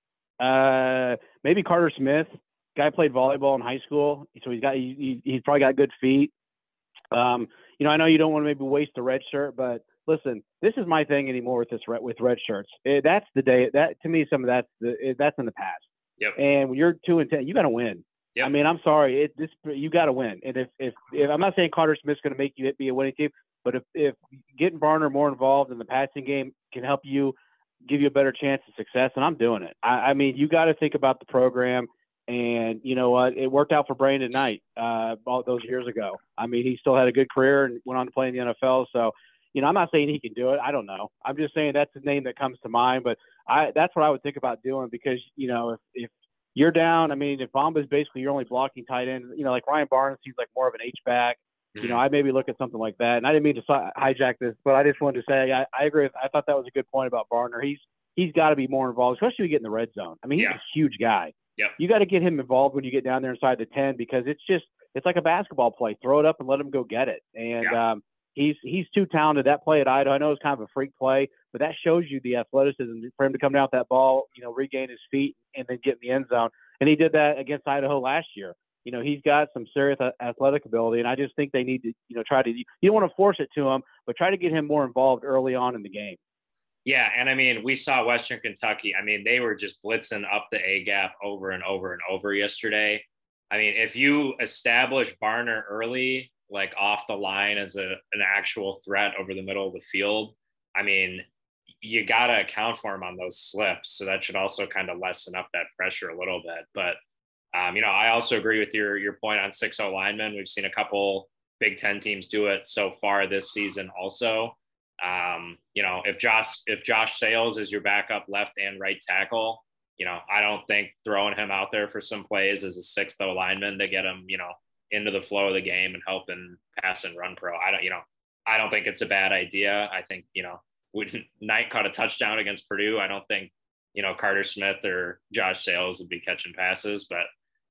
maybe Carter Smith. Guy played volleyball in high school, so he's probably got good feet. I know you don't want to maybe waste the red shirt, but listen, this is my thing anymore with red shirts. That's the day that to me some of that's in the past. Yep. And when you're 2-10, you got to win. Yep. I mean, I'm sorry, you got to win. And if I'm not saying Carter Smith's going to make you be a winning team, but if getting Barner more involved in the passing game can help you give you a better chance of success, and I'm doing it. I mean, you got to think about the program. And you know what? It worked out for Brandon Knight all those years ago. I mean, he still had a good career and went on to play in the NFL. So, I'm not saying he can do it. I don't know. I'm just saying that's the name that comes to mind. But that's what I would think about doing because, if you're down, I mean, if Bomba's basically your only blocking tight end, like Ryan Barnes seems like more of an H-back. I'd maybe look at something like that. And I didn't mean to hijack this, but I just wanted to say I agree. I thought that was a good point about Barner. He's got to be more involved, especially when you get in the red zone. I mean, he's a huge guy. Yep. You got to get him involved when you get down there inside the 10 because it's like a basketball play. Throw it up and let him go get it. And he's too talented. That play at Idaho, I know it's kind of a freak play, but that shows you the athleticism for him to come down with that ball, regain his feet and then get in the end zone. And he did that against Idaho last year. He's got some serious athletic ability, and I just think they need to, try to – you don't want to force it to him, but try to get him more involved early on in the game. Yeah, and I mean, we saw Western Kentucky. I mean, they were just blitzing up the A-gap over and over and over yesterday. I mean, if you establish Barner early, like off the line as an actual threat over the middle of the field, I mean, you got to account for him on those slips. So that should also kind of lessen up that pressure a little bit. But, I also agree with your point on 6-0 linemen. We've seen a couple Big Ten teams do it so far this season also. If Josh Sales is your backup left and right tackle, I don't think throwing him out there for some plays as a 6th lineman to get him, into the flow of the game and helping pass and run pro. I don't think it's a bad idea. I think, Knight caught a touchdown against Purdue. I don't think, Carter Smith or Josh Sales would be catching passes, but,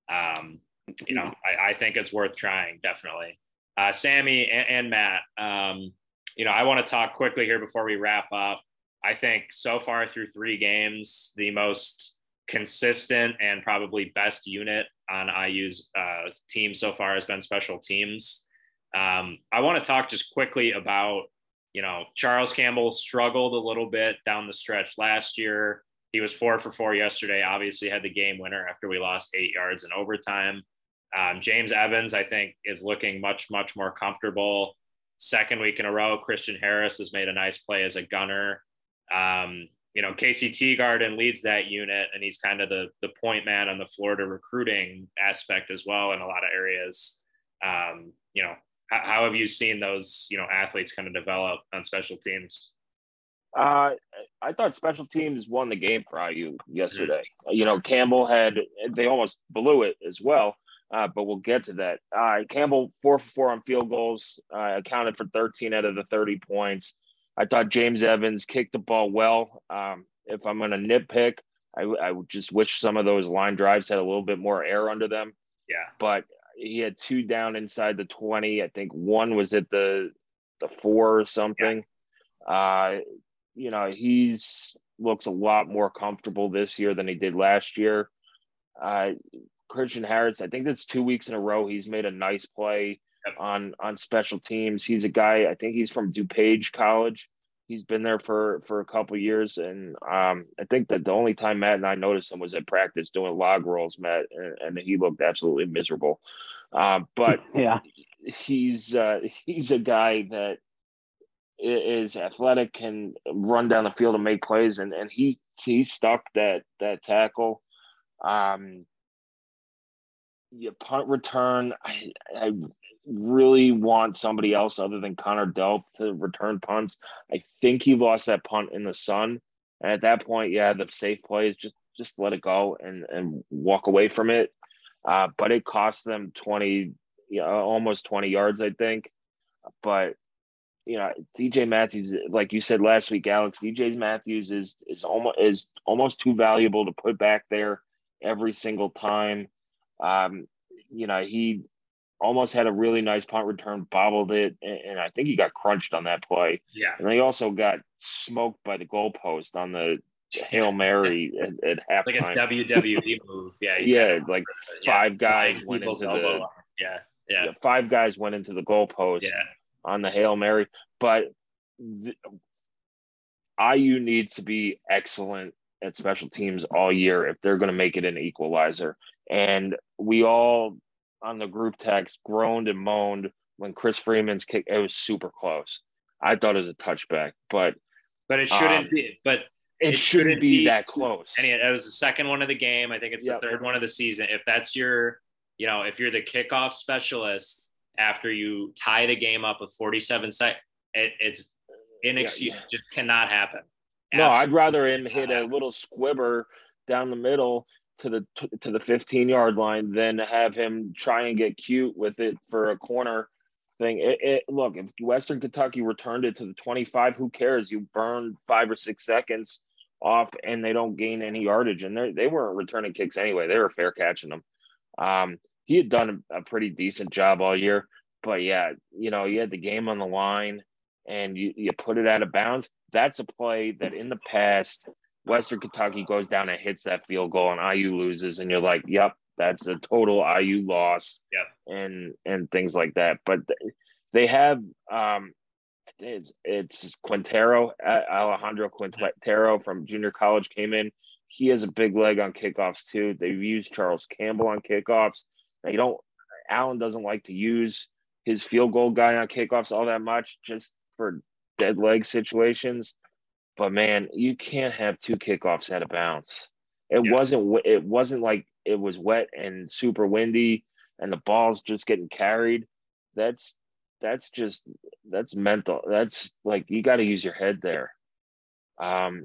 I think it's worth trying. Definitely. Sammy and Matt, I want to talk quickly here before we wrap up. I think so far through 3 games, the most consistent and probably best unit on IU's team so far has been special teams. I want to talk just quickly about, Charles Campbell struggled a little bit down the stretch last year. He was 4 for 4 yesterday, obviously had the game winner after we lost 8 yards in overtime. James Evans, I think, is looking much, much more comfortable. 2nd week in a row, Christian Harris has made a nice play as a gunner. Casey Teagarden leads that unit, and he's kind of the point man on the Florida recruiting aspect as well in a lot of areas. How have you seen those, athletes kind of develop on special teams? I thought special teams won the game for IU yesterday. Campbell they almost blew it as well. But we'll get to that. Campbell 4 for 4 on field goals, accounted for 13 out of the 30 points. I thought James Evans kicked the ball well. If I'm going to nitpick, I would just wish some of those line drives had a little bit more air under them. Yeah. But he had 2 down inside the 20. I think 1 was at the 4 or something. Yeah. He's looks a lot more comfortable this year than he did last year. Christian Harris, I think that's 2 weeks in a row he's made a nice play on special teams. He's a guy, I think he's from DuPage College. He's been there for a couple of years, and I think that the only time Matt and I noticed him was at practice doing log rolls, Matt, and he looked absolutely miserable. But yeah, he's a guy that is athletic, can run down the field and make plays, and he stuck that tackle. Your punt return, I really want somebody else other than Connor Delp to return punts. I think he lost that punt in the sun, and at that point, yeah, the safe play is just let it go and walk away from it. But it cost them 20, almost 20 yards, I think. But DJ Matthews, like you said last week, Alex, DJ Matthews is almost too valuable to put back there every single time. He almost had a really nice punt return, bobbled it, and I think he got crunched on that play. Yeah. And they also got smoked by the goalpost on the Hail Mary at halftime. Like a WWE move. Yeah. Yeah, like five guys went into the yeah. 5 guys went into the goalpost on the Hail Mary. But IU needs to be excellent at special teams all year if they're going to make it an equalizer. And we all on the group text groaned and moaned when Chris Freeman's kick. It was super close. I thought it was a touchback, but it shouldn't be. But it shouldn't be that close. And it was the second one of the game. I think it's the third one of the season. If that's your, if you're the kickoff specialist after you tie the game up with 47 seconds, it's inexcusable. Just cannot happen. No, I'd rather him hit a little squibber down the middle to the 15-yard line than have him try and get cute with it for a corner thing. Look, if Western Kentucky returned it to the 25, who cares? You burn 5 or 6 seconds off, and they don't gain any yardage. And they weren't returning kicks anyway; they were fair catching them. He had done a pretty decent job all year, but you had the game on the line, and you put it out of bounds. That's a play that in the past, Western Kentucky goes down and hits that field goal and IU loses. And you're like, yep, that's a total IU loss. Yep. And things like that. But they have, it's Quintero, Alejandro Quintero from junior college came in. He has a big leg on kickoffs too. They've used Charles Campbell on kickoffs. Allen doesn't like to use his field goal guy on kickoffs all that much, just for dead leg situations. But man, you can't have 2 kickoffs out of bounds. It wasn't like it was wet and super windy and the ball's just getting carried. That's mental. That's like, you got to use your head there. And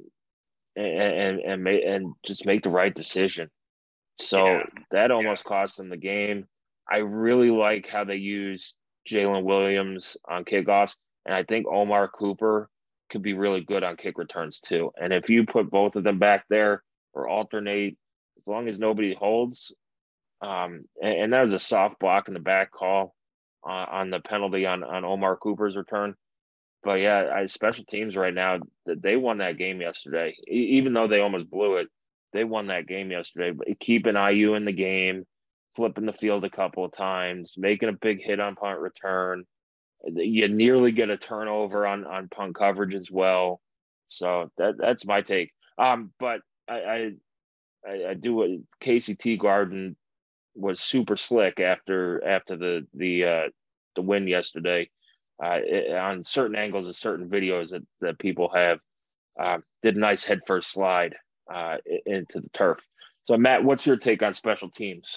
just make the right decision. So that almost cost them the game. I really like how they use Jalen Williams on kickoffs. And I think Omar Cooper could be really good on kick returns too. And if you put both of them back there or alternate, as long as nobody holds, and that was a soft block in the back call on the penalty on Omar Cooper's return. But special teams right now, they won that game yesterday. Even though they almost blew it, they won that game yesterday. But keeping IU in the game, flipping the field a couple of times, making a big hit on punt return. You nearly get a turnover on punt coverage as well. So that's my take. But I do what Casey Teagarden was super slick after the win yesterday. On certain angles of certain videos that people have, did a nice head first slide into the turf. So Matt, what's your take on special teams?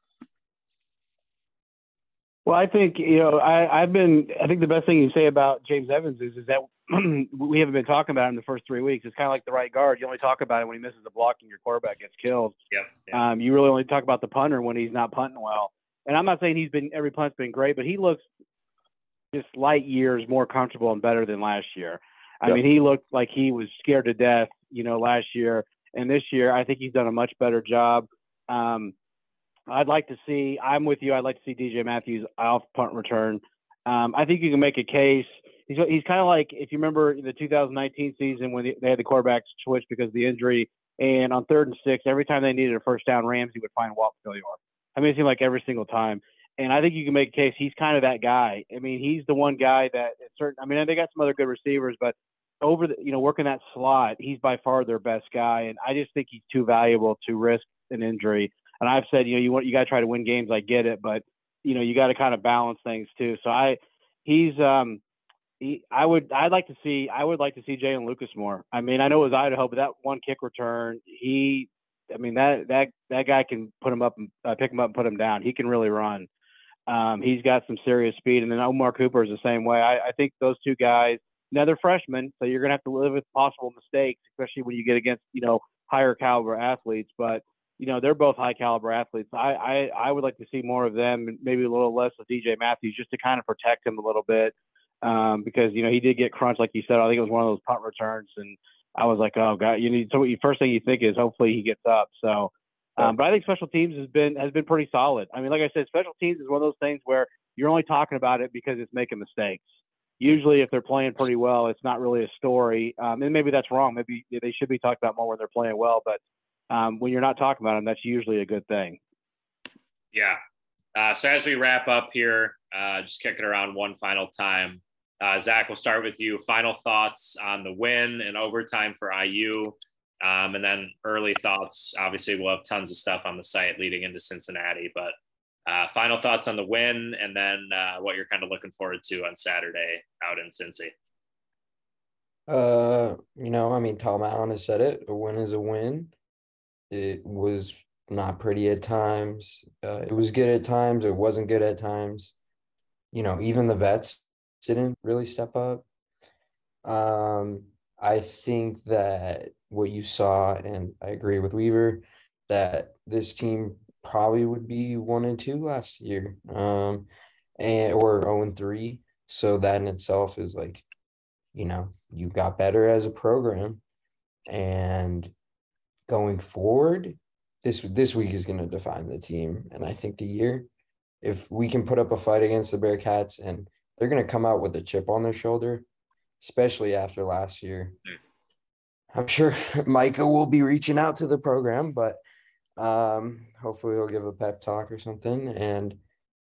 Well, I think, I think the best thing you can say about James Evans is that we haven't been talking about him the first 3 weeks. It's kind of like the right guard. You only talk about it when he misses a block and your quarterback gets killed. Yep. You really only talk about the punter when he's not punting well. And I'm not saying every punt's been great, but he looks just light years more comfortable and better than last year. I mean, he looked like he was scared to death, last year. And this year, I think he's done a much better job. I'd like to see – I'm with you. I'd like to see DJ Matthews off punt return. I think you can make a case. He's kind of like, if you remember the 2019 season when they had the quarterbacks switch because of the injury, and on 3rd and 6, every time they needed a first down, Ramsey would find Walt Philyor. I mean, it seemed like every single time. And I think you can make a case he's kind of that guy. I mean, he's the one guy that is certain. I mean, they got some other good receivers, but over the working that slot, he's by far their best guy. And I just think he's too valuable to risk an injury. And I've said, you got to try to win games. I get it, but you got to kind of balance things too. So I would like to see Jalen Lucas more. I mean, I know it was Idaho, but that one kick return, that guy can put him up and pick him up and put him down. He can really run. He's got some serious speed, and then Omar Cooper is the same way. I think those two guys. Now they're freshmen, so you're gonna have to live with possible mistakes, especially when you get against higher caliber athletes. But they're both high caliber athletes. I would like to see more of them, maybe a little less of DJ Matthews, just to kind of protect him a little bit. Because he did get crunched, like you said. I think it was one of those punt returns, and I was like, oh god, first thing you think is hopefully he gets up. So, but I think special teams has been pretty solid. I mean, like I said, special teams is one of those things where you're only talking about it because it's making mistakes. Usually, if they're playing pretty well, it's not really a story. And maybe that's wrong. Maybe they should be talked about more when they're playing well. But when you're not talking about them, that's usually a good thing. Yeah. So as we wrap up here, just kick it around one final time. Zach, we'll start with you. Final thoughts on the win and overtime for IU, and then early thoughts. Obviously, we'll have tons of stuff on the site leading into Cincinnati, but final thoughts on the win, and then what you're kind of looking forward to on Saturday out in Cincy. Tom Allen has said it. A win is a win. It was not pretty at times. It was good at times. It wasn't good at times. Even the vets didn't really step up. I think that what you saw, and I agree with Weaver, that this team probably would be 1-2 last year, or 0-3. So that in itself is like, you got better as a program, and going forward, this week is going to define the team, and I think the year. If we can put up a fight against the Bearcats, and they're going to come out with a chip on their shoulder, especially after last year. I'm sure Micah will be reaching out to the program, but hopefully he'll give a pep talk or something. And,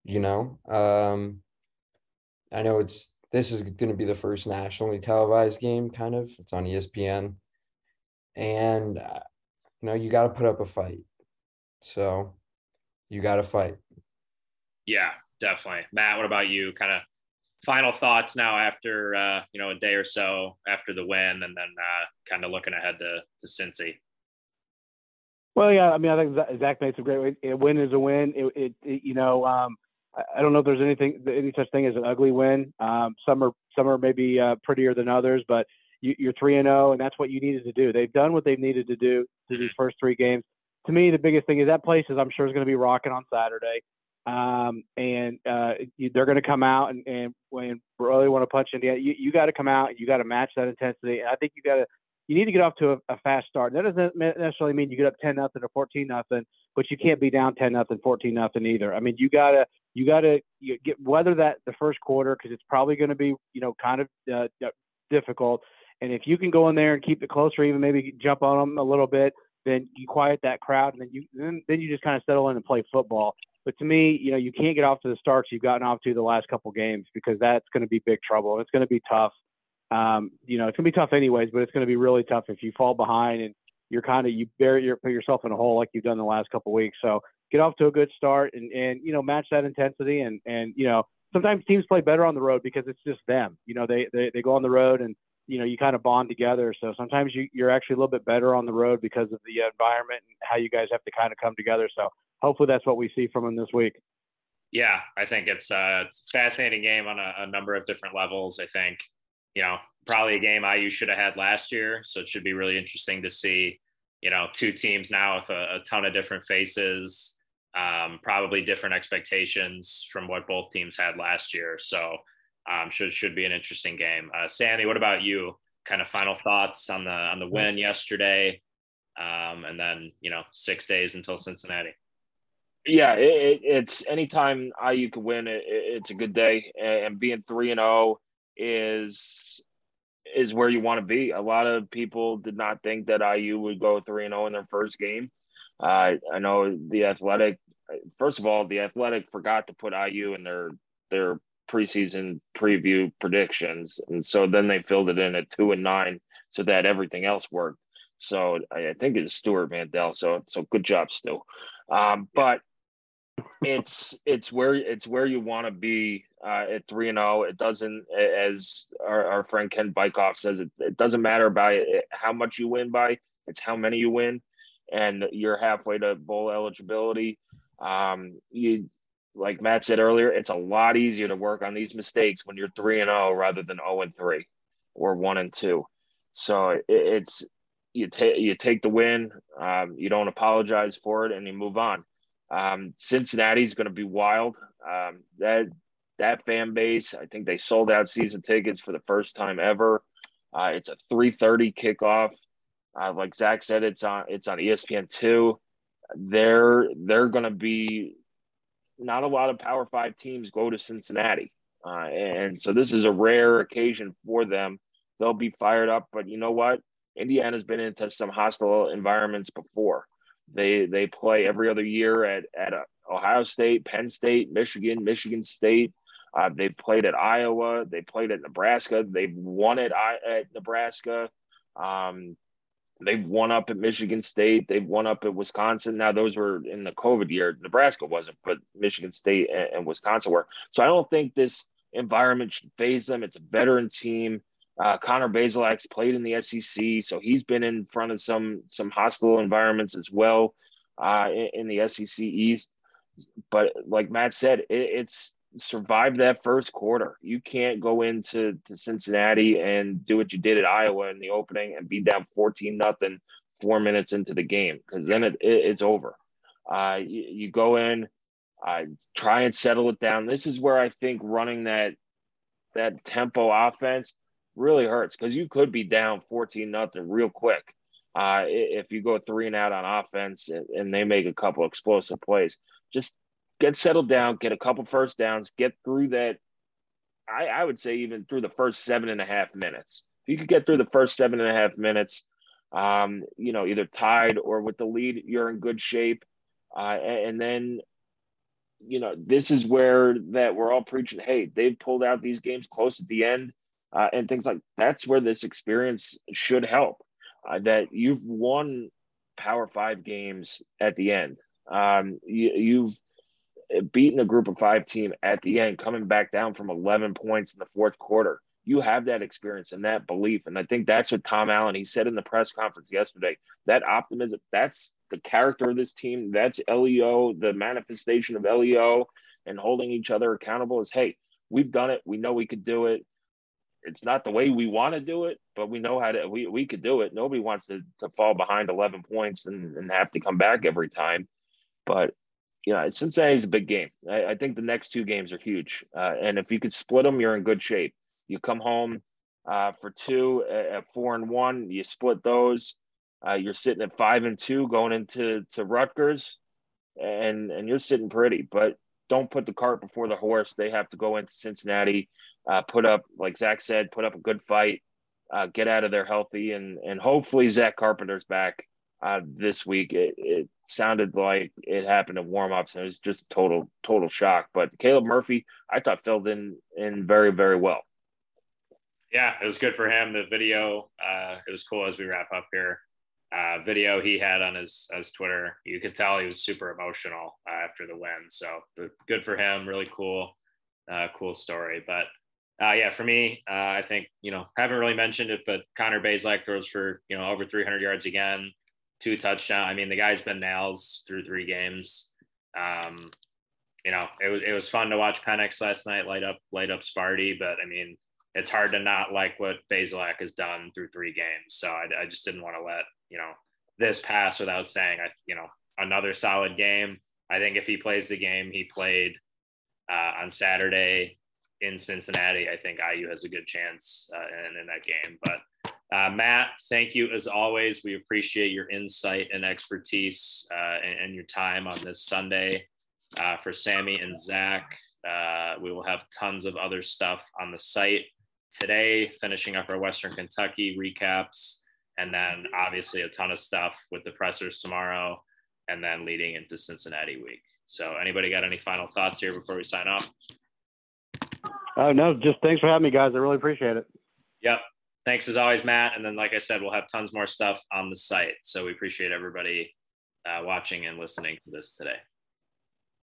I know this is going to be the first nationally televised game, kind of. It's on ESPN. And, you got to put up a fight. So you got to fight. Yeah, definitely. Matt, what about you? Kind of final thoughts now after, a day or so after the win, and then kind of looking ahead to Cincy. Well, yeah, I mean, I think Zach made some great. A win is a win. I don't know if there's any such thing as an ugly win. Some are maybe prettier than others, but you're 3-0, and that's what you needed to do. They've done what they've needed to do through these first three games. To me, the biggest thing is that place I'm sure is going to be rocking on Saturday. They're going to come out and when really want to punch Indiana, you got to come out and you got to match that intensity. And I think you need to get off to a fast start. That doesn't necessarily mean you get up 10-0 or 14-0, but you can't be down 10-0, 14-0 either. I mean, you gotta get weather that the first quarter, because it's probably going to be kind of difficult. And if you can go in there and keep it close, or even maybe jump on them a little bit, then you quiet that crowd, and then you just kind of settle in and play football. But to me, you can't get off to the starts you've gotten off to the last couple games, because that's going to be big trouble. And it's going to be tough. It's going to be tough anyways, but it's going to be really tough if you fall behind and you put yourself in a hole like you've done the last couple of weeks. So get off to a good start and match that intensity. And sometimes teams play better on the road because it's just them. They go on the road and, you kind of bond together. So sometimes you're actually a little bit better on the road because of the environment and how you guys have to kind of come together. So hopefully that's what we see from them this week. Yeah, I think it's a fascinating game on a number of different levels. I think, probably a game IU should have had last year. So it should be really interesting to see, two teams now with a ton of different faces, probably different expectations from what both teams had last year. So should be an interesting game. Sammy, what about you? Kind of final thoughts on the win yesterday, and then 6 days until Cincinnati. Yeah, it's anytime IU can win, it's a good day, and being 3-0 is where you want to be. A lot of people did not think that IU would go 3-0 in their first game. I know the Athletic first of all, the Athletic forgot to put IU in their preseason preview predictions, and so then they filled it in at 2-9, so that everything else worked. So I think it's Stuart Mandel. So good job, Stu. But it's where you want to be at 3-0. It doesn't, as our friend Ken Bykoff says, it doesn't matter by how much you win by. It's how many you win, and you're halfway to bowl eligibility. You, like Matt said earlier, it's a lot easier to work on these mistakes when you're 3-0 rather than 0-3 or 1-2. So it's you take the win, you don't apologize for it, and you move on. Cincinnati's going to be wild. That fan base, I think they sold out season tickets for the first time ever. It's a 3:30 kickoff. Like Zach said, it's on ESPN2. They're going to be, not a lot of Power 5 teams go to Cincinnati. And so this is a rare occasion for them. They'll be fired up, but you know what? Indiana's been into some hostile environments before. They play every other year at Ohio State, Penn State, Michigan State. They've played at Iowa. They played at Nebraska. They've won at Nebraska. They've won up at Michigan State. They've won up at Wisconsin. Now, those were in the COVID year. Nebraska wasn't, but Michigan State and Wisconsin were. So I don't think this environment should phase them. It's a veteran team. Connor Bazelak's played in the SEC, so he's been in front of some hostile environments as well in the SEC East. But like Matt said, it's survive that first quarter. You can't go into Cincinnati and do what you did at Iowa in the opening and be down 14-0 4 minutes into the game, because then it's over. You go in, try and settle it down. This is where I think running that tempo offense really hurts, because you could be down 14-0 real quick if you go 3 and out on offense and they make a couple explosive plays. Just get settled down, get a couple first downs, get through that. I would say even through the first 7.5 minutes. If you could get through the first 7.5 minutes, either tied or with the lead, you're in good shape. And then, this is where that we're all preaching, hey, they've pulled out these games close at the end and things like that's where this experience should help. That you've won Power 5 games at the end. You've beaten a group of 5 team at the end, coming back down from 11 points in the fourth quarter. You have that experience and that belief. And I think that's what Tom Allen, he said in the press conference yesterday, that optimism, that's the character of this team. That's LEO, the manifestation of LEO, and holding each other accountable is, hey, we've done it. We know we could do it. It's not the way we want to do it, but we know how to, we could do it. Nobody wants to fall behind 11 points and have to come back every time. But Cincinnati's a big game. I think the next 2 games are huge. And if you could split them, you're in good shape. You come home for 2 at 4-1, you split those. You're sitting at 5-2 going into Rutgers, and you're sitting pretty. But don't put the cart before the horse. They have to go into Cincinnati, put up, like Zach said, put up a good fight, get out of there healthy, and hopefully Zach Carpenter's back this week. It sounded like it happened in warm-ups, and it was just total shock. But Caleb Murphy, I thought filled in very, very well. Yeah, it was good for him. The video, it was cool as we wrap up here. Video he had on his Twitter, you could tell he was super emotional after the win. So good for him. Really cool story. But for me, I think, haven't really mentioned it, but Connor Bazelak throws for, over 300 yards again, 2 touchdowns. I mean, the guy's been nails through 3 games. It was fun to watch Penix last night light up Sparty, but I mean, it's hard to not like what Bazelak has done through 3 games. So I just didn't want to let, this pass without saying, another solid game. I think if he plays the game he played on Saturday in Cincinnati, I think IU has a good chance in that game. But Matt, thank you as always. We appreciate your insight and expertise and your time on this Sunday. For Sammy and Zach, we will have tons of other stuff on the site today, finishing up our Western Kentucky recaps, and then obviously a ton of stuff with the pressers tomorrow. and then leading into Cincinnati week. So anybody got any final thoughts here before we sign off? No, just thanks for having me, guys. I really appreciate it. Yep. Thanks as always, Matt. And then, like I said, we'll have tons more stuff on the site. So we appreciate everybody watching and listening to this today.